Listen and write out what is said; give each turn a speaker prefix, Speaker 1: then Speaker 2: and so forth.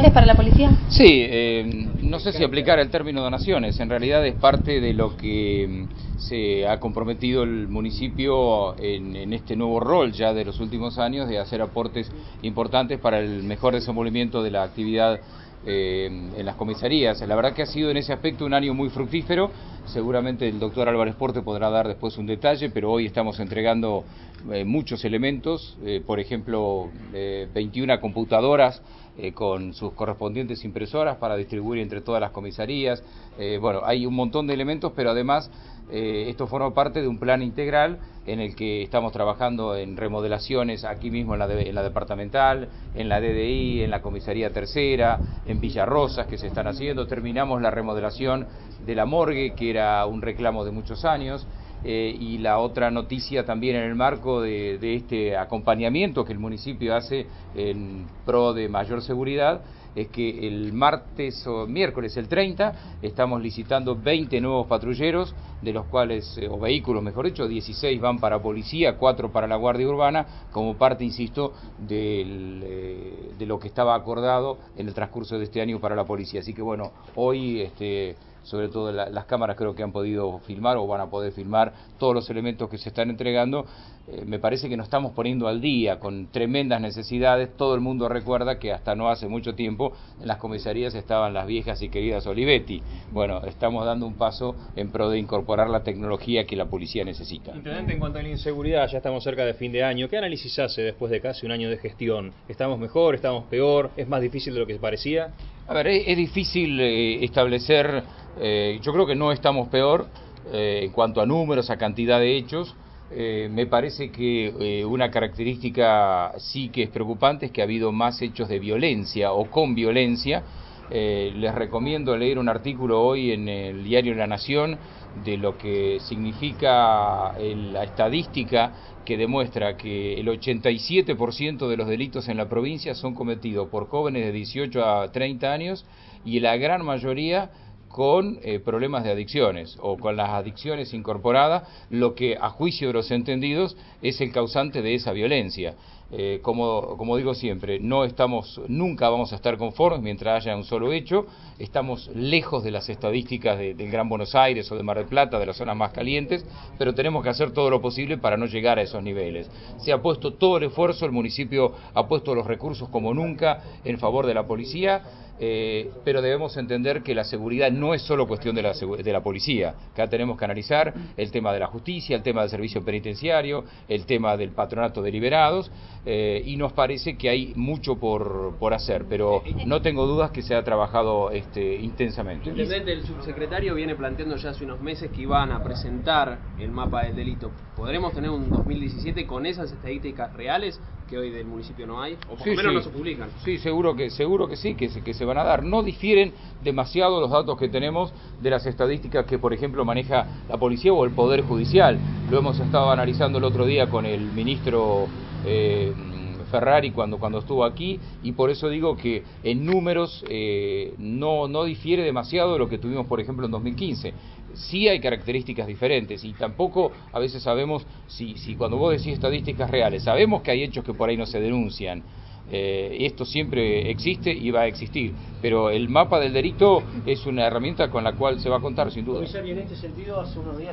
Speaker 1: importantes para la policía?
Speaker 2: Sí, no sé si aplicar el término donaciones, en realidad es parte de lo que se ha comprometido el municipio en este nuevo rol ya de los últimos años de hacer aportes importantes para el mejor desenvolvimiento de la actividad en las comisarías. La verdad que ha sido en ese aspecto un año muy fructífero. Seguramente el doctor Álvarez Porte podrá dar después un detalle, pero hoy estamos entregando muchos elementos, por ejemplo 21 computadoras con sus correspondientes impresoras para distribuir entre todas las comisarías. Bueno, hay un montón de elementos, pero además esto forma parte de un plan integral en el que estamos trabajando en remodelaciones aquí mismo en la departamental, en la DDI, en la comisaría tercera, en Villarrosas que se están haciendo. Terminamos la remodelación de la morgue, que era un reclamo de muchos años. Y la otra noticia también en el marco de este acompañamiento que el municipio hace en pro de mayor seguridad es que el martes o miércoles, el 30, estamos licitando 20 nuevos patrulleros, de los cuales, o vehículos mejor dicho, 16 van para policía, 4 para la Guardia Urbana, como parte, insisto, de lo que estaba acordado en el transcurso de este año para la policía. Así que bueno, hoy sobre todo las cámaras creo que han podido filmar o van a poder filmar todos los elementos que se están entregando. Me parece que nos estamos poniendo al día con tremendas necesidades. Todo el mundo recuerda que hasta no hace mucho tiempo en las comisarías estaban las viejas y queridas Olivetti. Bueno, estamos dando un paso en pro de incorporar la tecnología que la policía necesita.
Speaker 3: Intendente, en cuanto a la inseguridad, ya estamos cerca de fin de año. ¿Qué análisis hace después de casi un año de gestión? ¿Estamos mejor? ¿Estamos peor? ¿Es más difícil de lo que parecía?
Speaker 2: A ver, es difícil establecer, yo creo que no estamos peor en cuanto a números, a cantidad de hechos. Me parece que una característica sí que es preocupante es que ha habido más hechos de violencia o con violencia. Les recomiendo leer un artículo hoy en el diario La Nación de lo que significa la estadística que demuestra que el 87% de los delitos en la provincia son cometidos por jóvenes de 18 a 30 años y la gran mayoría con problemas de adicciones o con las adicciones incorporadas, lo que a juicio de los entendidos es el causante de esa violencia. Como digo siempre, nunca vamos a estar conformes mientras haya un solo hecho. Estamos lejos de las estadísticas del Gran Buenos Aires o de Mar del Plata, de las zonas más calientes, pero tenemos que hacer todo lo posible para no llegar a esos niveles. Se ha puesto todo el esfuerzo, el municipio ha puesto los recursos como nunca en favor de la policía. Pero debemos entender que la seguridad no es solo cuestión de la policía. Acá tenemos que analizar el tema de la justicia, el tema del servicio penitenciario, el tema del patronato de liberados, y nos parece que hay mucho por hacer, pero no tengo dudas que se ha trabajado intensamente.
Speaker 4: Intendente, el subsecretario viene planteando ya hace unos meses que iban a presentar el mapa del delito. ¿Podremos tener un 2017 con esas estadísticas reales que hoy del municipio no hay? O por lo menos no se publican.
Speaker 2: Sí, seguro que sí, que se van a dar. No difieren demasiado los datos que tenemos de las estadísticas que, por ejemplo, maneja la policía o el Poder Judicial. Lo hemos estado analizando el otro día con el ministro Ferrari cuando estuvo aquí, y por eso digo que en números no difiere demasiado de lo que tuvimos, por ejemplo, en 2015. Sí hay características diferentes y tampoco a veces sabemos si cuando vos decís estadísticas reales, sabemos que hay hechos que por ahí no se denuncian. Esto siempre existe y va a existir, pero el mapa del delito es una herramienta con la cual se va a contar sin duda.
Speaker 5: Comisario, en este sentido, hace unos días